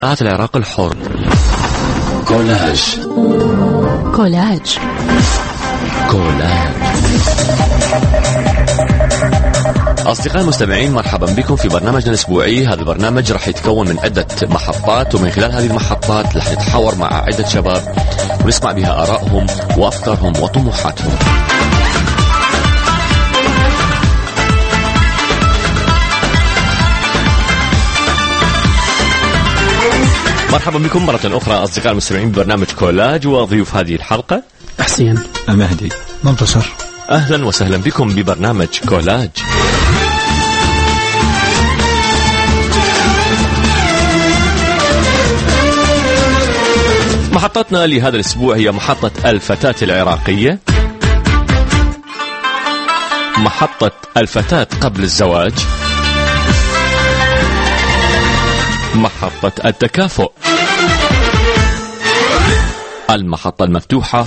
العراق الحر. كولاج. كولاج. كولاج. أصدقائي المستمعين، مرحبا بكم في برنامجنا الأسبوعي. هذا البرنامج راح يتكون من عدة محطات، ومن خلال هذه المحطات راح نتحاور مع عدة شباب ونسمع بها آرائهم وأفكارهم وطموحاتهم. مرحبا بكم مرة أخرى أصدقائي المستمعين ببرنامج كولاج، وضيوف هذه الحلقة حسين، مهدي، منتصر. أهلا وسهلا بكم ببرنامج كولاج. محطتنا لهذا الأسبوع هي محطة الفتاة العراقية، محطة الفتاة قبل الزواج، محطة التكافؤ، المحطة المفتوحة،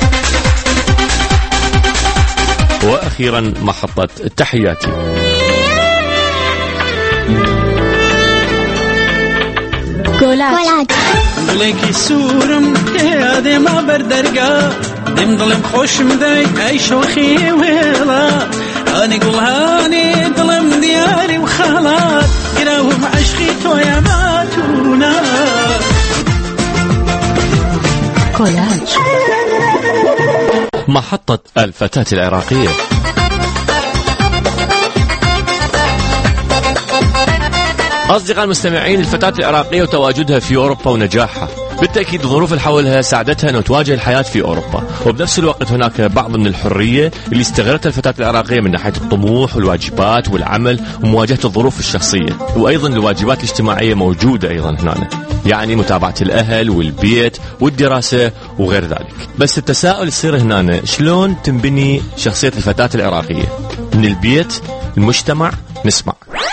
وأخيرا محطة التحياتي. كولاج. ليكي سورم هذا ما بردرقا دم ظلم خوش مذيك أي شوخي ويلا أنا قول هاني ظلم دياري وخالات قراهم عشقي تويا ماتونا. كولاج. محطة الفتاة العراقية. أصدقائي المستمعين، الفتاة العراقية وتواجدها في أوروبا ونجاحها بالتأكيد الظروف اللي حولها ساعدتها أن تواجه الحياة في أوروبا، وبنفس الوقت هناك بعض من الحرية اللي استغلتها الفتاة العراقية من ناحية الطموح والواجبات والعمل ومواجهة الظروف الشخصية، وأيضا الواجبات الاجتماعية موجودة أيضا هنا، يعني متابعة الأهل والبيت والدراسة وغير ذلك. بس التساؤل يصير هنا، شلون تنبني شخصية الفتاة العراقية من البيت المجتمع؟ نسمع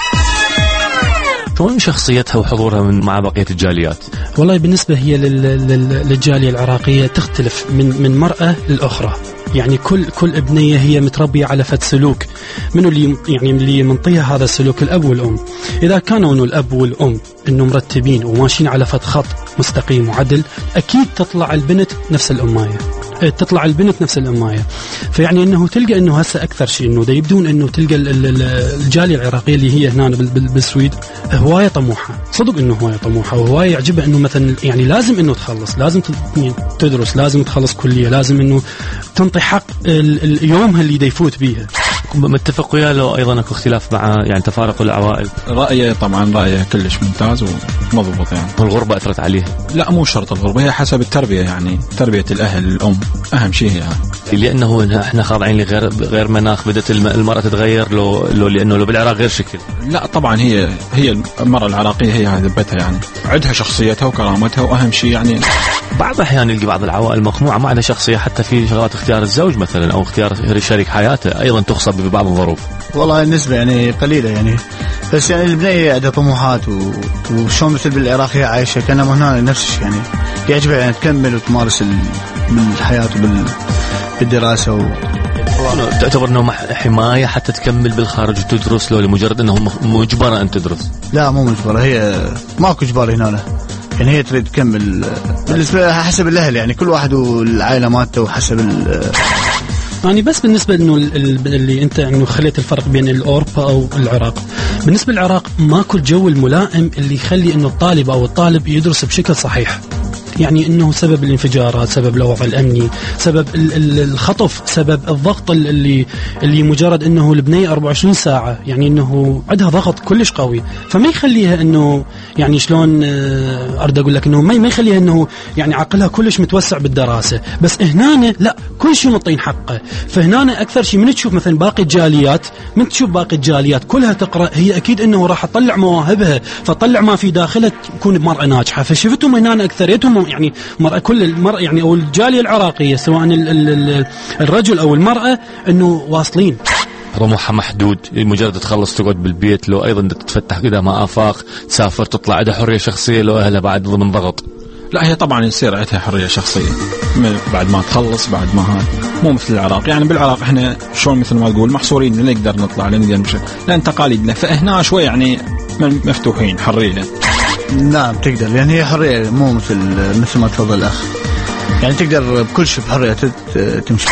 شلون شخصيتها وحضورها مع بقية الجاليات. والله بالنسبة هي للجالية العراقية تختلف من مرأة للأخرى، يعني كل ابنية هي متربية على فد سلوك، منو اللي منطيها هذا السلوك؟ الأب والأم. إذا كانوا إنه الأب والأم إنه مرتبين وماشيين على فد خط مستقيم وعدل، أكيد تطلع البنت نفس الأماية، فيعني انه تلقى انه هسه اكثر شيء انه دا يبدون انه تلقى الجاليه العراقيه اللي هي هنا بالسويد هوايه طموحه، صدق انه هوايه طموحه وهوايه يعجبها انه مثلا يعني لازم انه تخلص، لازم تدرس، لازم تخلص كليه، لازم انه تنطي حق يومها اللي دا يفوت بيها. متفق وياه لو ايضا اكو اختلاف مع يعني تفارق العوائل؟ رايه طبعا رايه كلش ممتاز ومضبوط. يعني والغربه اثرت عليها؟ لا مو شرط الغربه، هي حسب التربيه، يعني تربيه الاهل الام اهم شيء يعني. لانه احنا خاضعين لغير مناخ، بدت المراه تتغير لو لانه لو بالعراق غير شكل. لا طبعا هي المراه العراقيه هي هذبتها، يعني عندها شخصيتها وكرامتها، واهم شيء يعني بعض الأحيان يلقي بعض العوائل مقموعة ما عندها شخصية، حتى في شغلات اختيار الزوج مثلا أو اختيار شريك حياته أيضا تخصب ببعض الظروف. والله النسبة يعني قليلة يعني، بس يعني البنية عندها طموحات وشون مثل بالعراق هي عايشة كأنها هنا نفس الشيء، يعني يعجبها يعني تكمل وتمارس بالحياة بالدراسة تعتبر أنه حماية حتى تكمل بالخارج وتدرس، لو لمجرد أنه مجبرة أن تدرس؟ لا مو مجبرة، هي ماكو إجبار هنا، يعني هي تريد تكمل بالنسبة لها حسب الأهل، يعني كل واحد والعائلة مالته وحسب يعني. بس بالنسبة إنه اللي أنت إنه خليت الفرق بين الأوروبا أو العراق، بالنسبة للعراق ماكو الجو الملائم اللي يخلي إنه الطالب أو الطالب يدرس بشكل صحيح، يعني انه سبب الانفجارات، سبب الوضع الامني، سبب الخطف، سبب الضغط اللي مجرد انه البنيه 24 ساعه، يعني انه عندها ضغط كلش قوي، فما يخليها انه يعني شلون اريد اقول لك انه ما يخليها انه يعني عقلها كلش متوسع بالدراسه. بس هنا لا، كل شيء مطين حقه. فهنا اكثر شيء من تشوف مثلا باقي الجاليات كلها تقرا، هي اكيد انه راح تطلع مواهبها، فتطلع ما في داخلها تكون مرأة ناجحه. فشفتهم هنا اكثريتهم يعني كل المرأة يعني او الجاليه العراقيه سواء الرجل او المراه انه واصلين طموحها محدود، مجرد تخلص تقعد بالبيت، لو ايضا تتفتح قدامها آفاق، تسافر، تطلع، عندها حريه شخصيه، لو اهلها بعد ضمن ضغط. لا هي طبعا يصير عندها حريه شخصيه بعد ما تخلص، بعد ما هاي مو مثل العراق. يعني بالعراق احنا شلون مثل ما تقول محصورين، لا نقدر نطلع، لا نقدر نمشي، لان تقاليدنا. فهنا شوي يعني مفتوحين، حريه. نعم تقدر، لأن هي حرية مو مثل ما تفضل الأخ، يعني تقدر بكل شيء بحرية تمشي.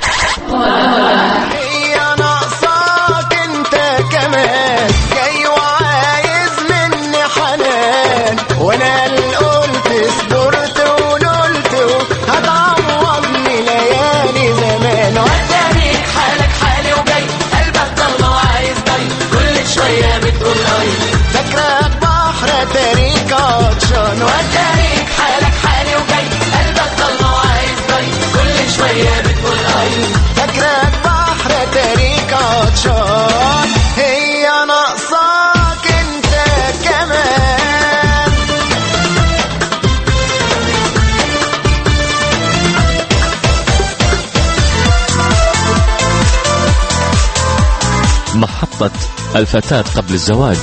محطة الفتاة قبل الزواج.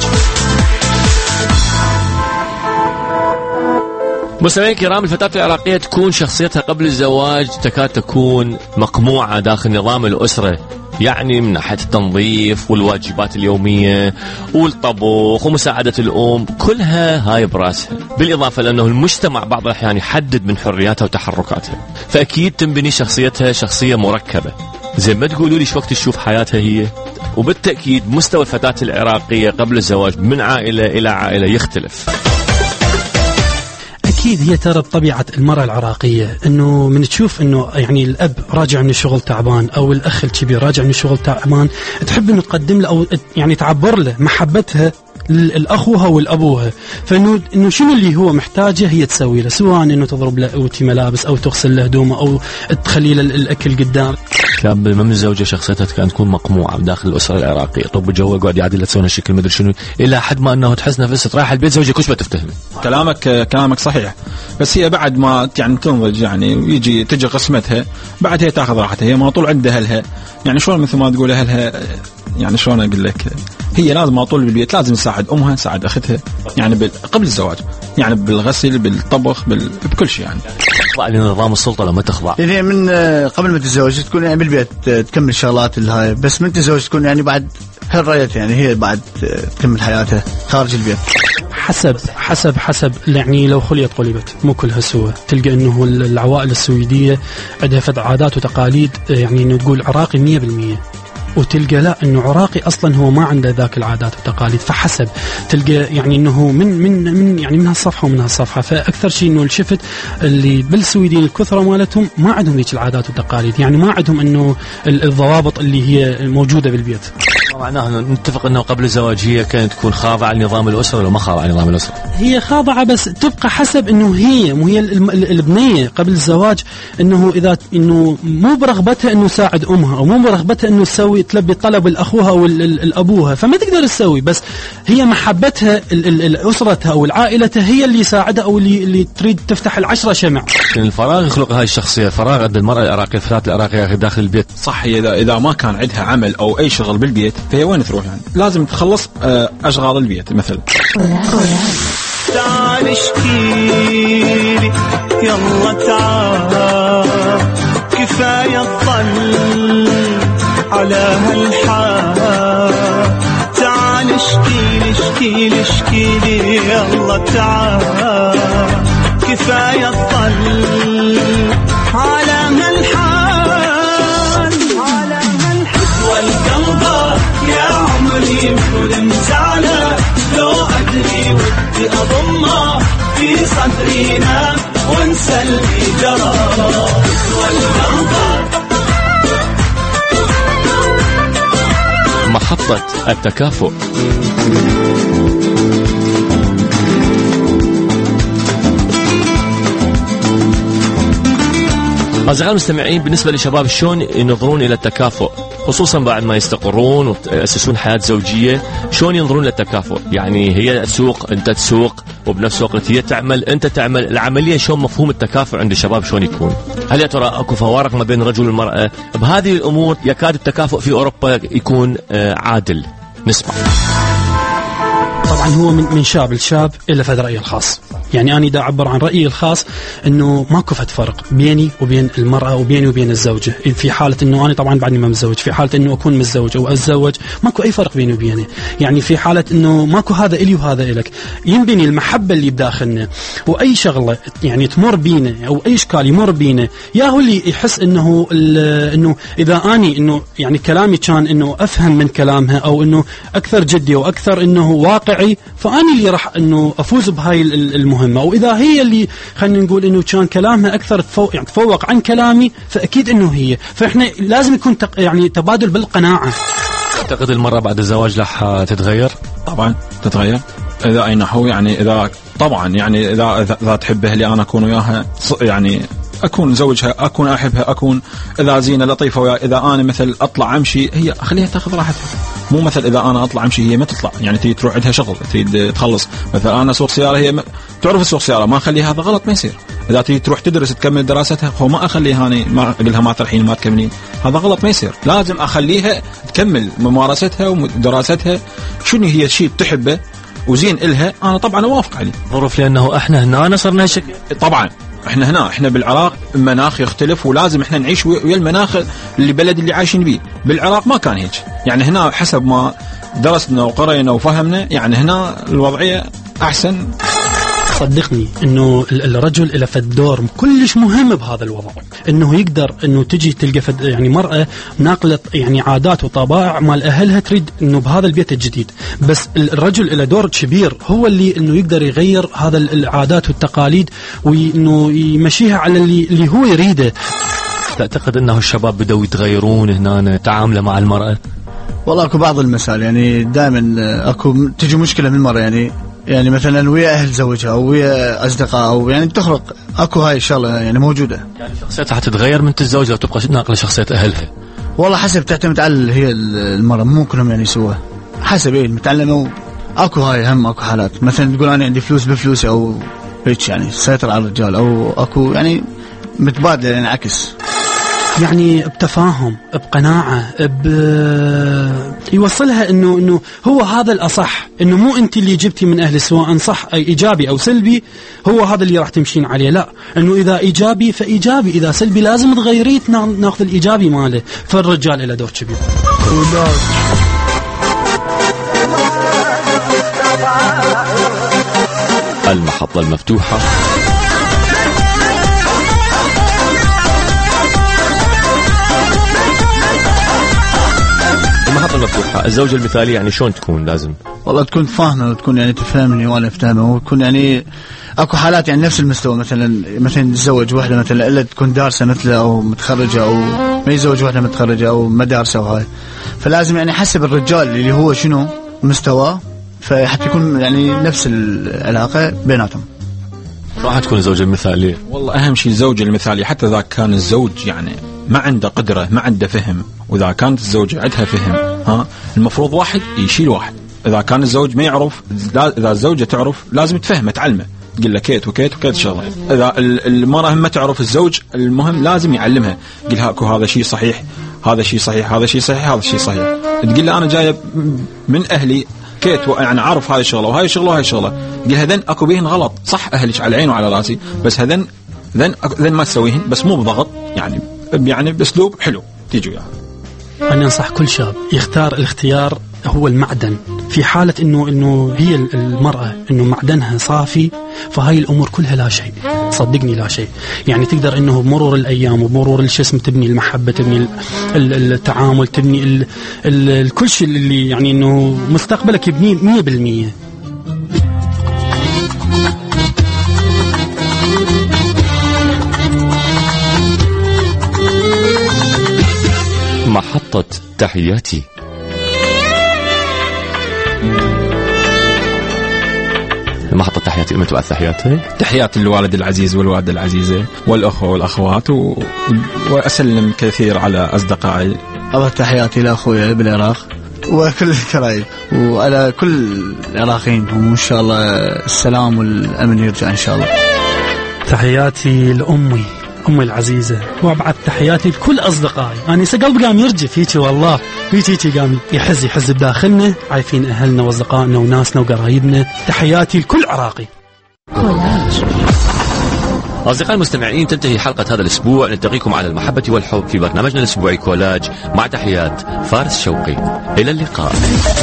مستمعين الكرام، الفتاة العراقية تكون شخصيتها قبل الزواج تكاد تكون مقموعة داخل نظام الأسرة، يعني من ناحية التنظيف والواجبات اليومية والطبخ ومساعدة الأم، كلها هاي براسها، بالإضافة لأنه المجتمع بعض الأحيان يحدد من حرياتها وتحركاتها، فأكيد تنبني شخصيتها شخصية مركبة. زي ما تقولوا لي شو وقت تشوف حياتها هي. وبالتأكيد مستوى الفتاة العراقية قبل الزواج من عائلة إلى عائلة يختلف. أكيد هي ترى بطبيعة المرأة العراقية إنه من تشوف إنه يعني الأب راجع من الشغل تعبان أو الأخ الكبير راجع من الشغل تعبان، تحب إنه تقدم له أو يعني تعبر له محبتها لأخوها والأبوها، فإنه شنو اللي هو محتاجه هي تسوي له، سواء إنه تضرب له أوتي ملابس أو تغسل له هدومه أو تخلي له الأكل قدام. كان من الزوجة شخصيتها كانت تكون مقموعة داخل الأسرة العراقية، طب الجو قاعد يعدل لا تسوي هالشكل مدري شنو، إلى حد ما أنه تحس نفسها رايح البيت زوجك وش بتفتهم. كلامك صحيح، بس هي بعد ما يعني تنضج يعني ويجي تجي قسمتها بعد هي تاخذ راحتها، هي ما طول عندها أهلها، يعني شلون مثل ما تقول أهلها، يعني شلون أقول لك، هي لازم ما طول بالبيت لازم تساعد أمها تساعد أختها، يعني قبل الزواج يعني بالغسل بالطبخ بكل شيء، يعني تخضع لنظام السلطة لما تخضع. يعني من قبل ما تتزوج تكون يعني بالبيت تكمل شغلات الهاي، بس من تتزوج تكون يعني بعد حرية، يعني هي بعد تكمل حياتها خارج البيت. حسب يعني لو خليت قلبت مو كلها سوا. تلقى انه العوائل السويدية عندها فد عادات وتقاليد، يعني انه تقول عراقي 100%، وتلقى لا انه عراقي اصلا هو ما عنده ذاك العادات والتقاليد، فحسب تلقى يعني انه من يعني من هالصفحه ومن هالصفحه. فاكثر شيء انه شفت اللي بالسويدين الكثره مالتهم ما عندهم ذيك العادات والتقاليد، يعني ما عندهم انه الضوابط اللي هي موجوده بالبيت. معناه نتفق انه قبل الزواج هي كانت تكون خاضعه لنظام الاسره ولا ما خاضعه لنظام الاسره؟ هي خاضعه، بس تبقى حسب انه هي البنيه قبل الزواج، انه اذا انه مو برغبتها انه تساعد امها او مو برغبتها انه تسوي تلبي طلب الاخوها او الابوها، فما تقدر تسوي، بس هي محبتها اسرتها او عائلتها هي اللي يساعدها او اللي تريد تفتح العشرة شمع. الفراغ يخلق هاي الشخصيه، فراغ عند المراه العراقيه الفتاه العراقيه داخل البيت. صح، اذا ما كان عندها عمل او اي شغل بالبيت فهي وين تروح؟ يعني لازم تخلص اشغال البيت مثلا. تعال اشكيلي يلا تعال، كفايه الظل على هالحال، تعال اشكيلي يلا تعال، كفايه الظل على هالحال، والقلب يا عمري كل مزعله، لو ادري ودي اضمه في صدرينا وانسى اللي جرى، والقلب. محطة التكافؤ. أصدقائي المستمعين، بالنسبة لشباب شلون ينظرون إلى التكافؤ، خصوصا بعد ما يستقرون ويأسسون حياة زوجية، شلون ينظرون للتكافؤ؟ يعني هي تسوق أنت تسوق، وبنفس الوقت هي تعمل أنت تعمل، العملية شلون مفهوم التكافؤ عند الشباب شلون يكون؟ هل يا ترى أكو فوارق ما بين الرجل والمرأة؟ بهذه الأمور يكاد التكافؤ في أوروبا يكون عادل. نسمع. طبعا هو من شاب لشاب إلى فد رأيه الخاص. يعني أنا دا أعبر عن رأيي الخاص إنه ماكو فد فرق بيني وبين المرأة وبيني وبين الزوجة. في حالة إنه أنا طبعا بعدني ما متزوج، في حالة إنه أكون متزوج أو أتزوج ماكو أي فرق بيني وبينه. يعني في حالة إنه ماكو هذا إلي وهذا إلك، ينبني المحبة اللي بداخلنا. وأي شغلة يعني تمر بينا أو أي إشكال يمر بينا، يا هو اللي يحس إنه إذا أني إنه يعني كلامي كان إنه أفهم من كلامها أو إنه أكثر جدي وأكثر إنه واقعي، فأني اللي راح إنه أفوز بهاي المهمة. وإذا هي اللي خلينا نقول إنه كان كلامها أكثر تفوق عن كلامي، فأكيد إنه هي. فإحنا لازم يكون يعني تبادل بالقناعة. أعتقد المرأة بعد الزواج راح تتغير. طبعا تتغير إذا أي نحو، يعني إذا طبعا يعني إذا تحبه اللي أنا أكون وياها، يعني أكون زوجها، أكون أحبها، أكون إذا زينة لطيفة ويا. إذا أنا مثل أطلع أمشي، هي خليها تأخذ راحتها. مو مثل إذا أنا أطلع أمشي هي ما تطلع، يعني تريد تروح عندها شغل، تريد تخلص. مثلا أنا أسوق سيارة، هي تعرف السوق سيارة، ما أخليها، هذا غلط ما يصير. إذا تريد تروح تدرس تكمل دراستها، هو ما أخليها أنا ما أقولها ما ترحين ما تكملين، هذا غلط ما يصير. لازم أخليها تكمل ممارستها ودراستها. شنو هي الشيء تحبه وزين إلها، أنا طبعا أوافق عليه. ظروف لأنه إحنا هنا صرنا هالشكل. طبعا احنا بالعراق المناخ يختلف، ولازم احنا نعيش ويا المناخ اللي بلد اللي عايشين بيه. بالعراق ما كان هيك، يعني هنا حسب ما درسنا وقرينا وفهمنا، يعني هنا الوضعية أحسن. صدقني انه الرجل له فد دور كلش مهم بهذا الوضع، انه يقدر انه تجي تلقى فد يعني مرأة ناقلة يعني عادات وطبائع مال اهلها، تريد انه بهذا البيت الجديد. بس الرجل له دور كبير، هو اللي انه يقدر يغير هذا العادات والتقاليد، وانه يمشيها على اللي هو يريده. تعتقد انه الشباب بدأوا يتغيرون هنا تعامله مع المرأة؟ والله اكو بعض المسائل يعني دائما اكو تجي مشكلة من المرأة، يعني مثلا ويا اهل زوجها او ويا اصدقاء، او يعني تخرق اكو هاي الشغله يعني موجوده. يعني شخصيتها حتتغير من تتزوج لو تبقى ناقله شخصيه اهلها؟ والله حسب، تعتمد على هي المرأة، مو كلهم يعني يسووها حسب ايه المتعلمه. اكو هاي هم اكو حالات مثلا تقول انا عندي فلوس بفلوسي او هيك، يعني سيطر على الرجال، او اكو يعني متبادله يعني عكس، يعني بتفاهم بقناعة يوصلها انه هو هذا الاصح، انه مو انت اللي جبتي من اهل سواء صح اي ايجابي او سلبي هو هذا اللي راح تمشين عليه. لا، انه اذا ايجابي فايجابي، اذا سلبي لازم تغيريه ناخذ الايجابي ماله. فالرجال له دور كبير. المحطة المفتوحة. المحطة المفتوحة. الزوجة المثالية يعني شلون تكون؟ لازم والله تكون فاهمة وتكون يعني تفهمني وانا افتهمه، وتكون يعني اكو حالات يعني نفس المستوى. مثلا يتزوج واحدة مثلا الا تكون دارسة مثله او متخرجة، او ما يتزوج واحدة متخرجة او مدارسة وهاي. فلازم يعني حسب الرجال اللي هو شنو مستواه، فحتى يكون يعني نفس العلاقة بيناتهم. راح تكون الزوجة المثالية. والله أهم شيء الزوجة المثالية، حتى إذا كان الزوج يعني ما عنده قدرة ما عنده فهم، وإذا كانت الزوجة عندها فهم المفروض واحد يشيل واحد. إذا كان الزوج ما يعرف، إذا الزوجة تعرف لازم تفهمه تعلمه، تقول له كيت وكيت وكيت شغله. إذا المرأة ما تعرف الزوج، المهم لازم يعلمها، يقول هاكو هذا شيء صحيح، هذا شيء صحيح، هذا شيء صحيح، هذا شيء صحيح. تقول له أنا جاية من أهلي كيت يعني عارف هاي الشغله وهاي الشغله وهاي الشغله، قل هذن اكو بيهن غلط، صح اهلك على عيني وعلى راسي، بس هذن ما تسويهن، بس مو بضغط، يعني باسلوب حلو تيجي وياها. انا انصح كل شاب يختار الاختيار هو المعدن. في حالة انه هي المرأة انه معدنها صافي، فهاي الامور كلها لا شيء، صدقني لا شيء. يعني تقدر انه بمرور الايام وبمرور الجسم تبني المحبة، تبني التعامل، تبني كل شيء اللي يعني انه مستقبلك يبنيه 100%. محطة تحياتي. محطة تحياتي، أمت وأث تحياتي. تحياتي للوالد العزيز والوالدة العزيزة والأخوة والأخوات، وأسلم كثير على أصدقائي. الله تحياتي لأخويا بالعراق وكل الكرايب، وعلى كل العراقيين، وإن شاء الله السلام والأمن يرجع إن شاء الله. تحياتي لأمي أمي العزيزة، وأبعث تحياتي لكل أصدقائي. أنا قلبي قام يرجف هيك والله، هيك قام يحز بداخلنا، عايفين أهلنا وأصدقائنا وناسنا وقرايبنا. تحياتي لكل عراقي. كولاج. أصدقائي المستمعين، تنتهي حلقة هذا الأسبوع. نلتقيكم على المحبة والحب في برنامجنا الأسبوعي كولاج، مع تحيات فارس شوقي. إلى اللقاء.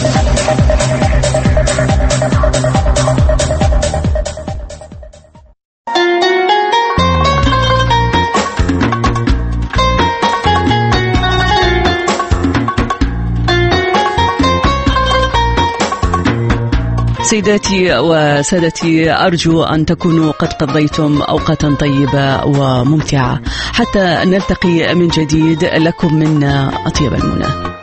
سيداتي وسادتي، أرجو أن تكونوا قد قضيتم أوقاتا طيبة وممتعة. حتى نلتقي من جديد، لكم منا أطيب المنى.